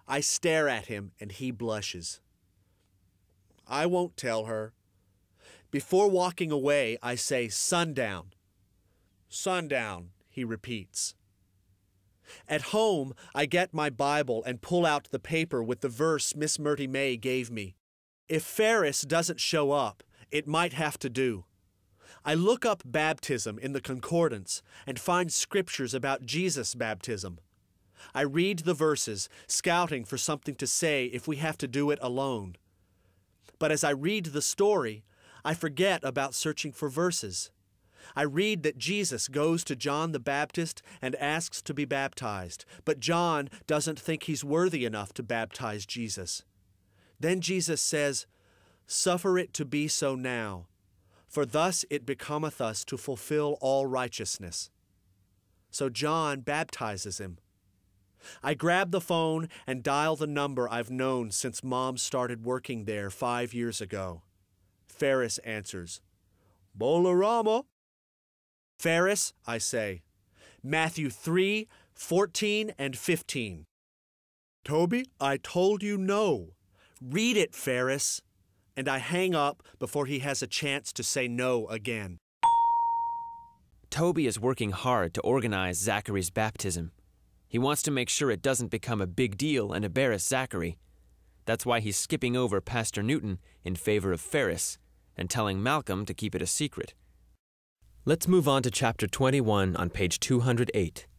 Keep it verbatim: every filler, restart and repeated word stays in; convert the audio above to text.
I stare at him, and he blushes. I won't tell her. Before walking away, I say, "Sundown." "Sundown," he repeats. At home, I get my Bible and pull out the paper with the verse Miss Murty May gave me. If Ferris doesn't show up, it might have to do. I look up baptism in the concordance and find scriptures about Jesus' baptism. I read the verses, scouting for something to say if we have to do it alone. But as I read the story, I forget about searching for verses. I read that Jesus goes to John the Baptist and asks to be baptized, but John doesn't think he's worthy enough to baptize Jesus. Then Jesus says, "Suffer it to be so now, for thus it becometh us to fulfill all righteousness." So John baptizes him. I grab the phone and dial the number I've known since Mom started working there five years ago. Ferris answers, "Bolarama." "Ferris," I say, Matthew three, fourteen and fifteen. "Toby, I told you no." "Read it, Ferris." And I hang up before he has a chance to say no again. Toby is working hard to organize Zachary's baptism. He wants to make sure it doesn't become a big deal and embarrass Zachary. That's why he's skipping over Pastor Newton in favor of Ferris and telling Malcolm to keep it a secret. Let's move on to chapter twenty-one on page two hundred eight.